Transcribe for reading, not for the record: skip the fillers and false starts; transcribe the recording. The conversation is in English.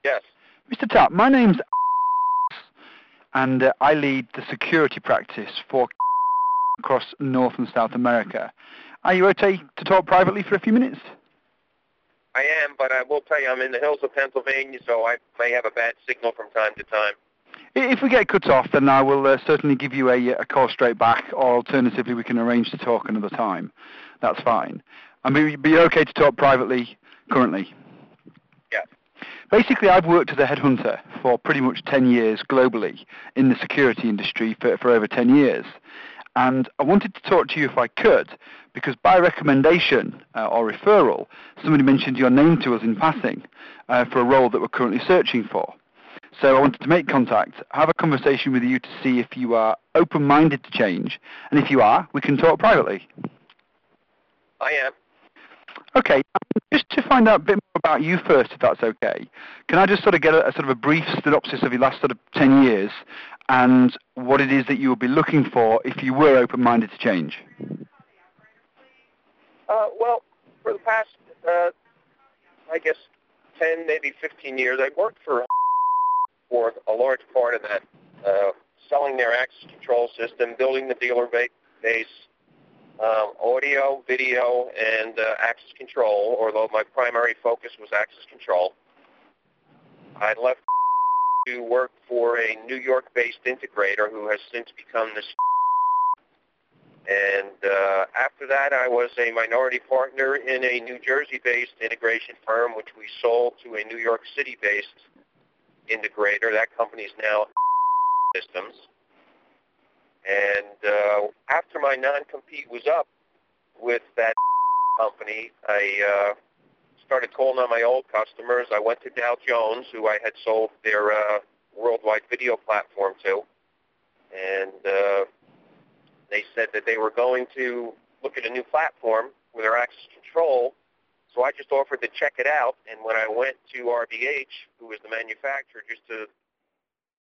Yes. Mr. Tapp, my name's and I lead the security practice for across North and South America. Are you okay to talk privately for a few minutes? I am, but I will tell you I'm in the hills of Pennsylvania, so I may have a bad signal from time to time. If we get cut off, then I will certainly give you a call straight back, or alternatively we can arrange to talk another time. That's fine. I mean, be okay to talk privately currently? Yes. Basically, I've worked as a headhunter for pretty much 10 years globally in the security industry for over 10 years. And I wanted to talk to you if I could, because by recommendation or referral, somebody mentioned your name to us in passing for a role that we're currently searching for. So I wanted to make contact, have a conversation with you to see if you are open-minded to change, and if you are, we can talk privately. I am. Okay, just to find out a bit more about you first, if that's okay, can I just sort of get a sort of a brief synopsis of your last sort of 10 years and what it is that you will be looking for if you were open-minded to change? Well, for the past, I guess, 10, maybe 15 years, I worked for a large part of that, selling their access control system, building the dealer base, audio, video, and access control, although my primary focus was access control. I left to work for a New York-based integrator who has since become this. And after that, I was a minority partner in a New Jersey-based integration firm, which we sold to a New York City-based integrator. That company is now Systems. And after my non-compete was up with that company, I started calling on my old customers. I went to Dow Jones, who I had sold their worldwide video platform to, and they said that they were going to look at a new platform with their access control. So I just offered to check it out, and when I went to RBH, who was the manufacturer, just to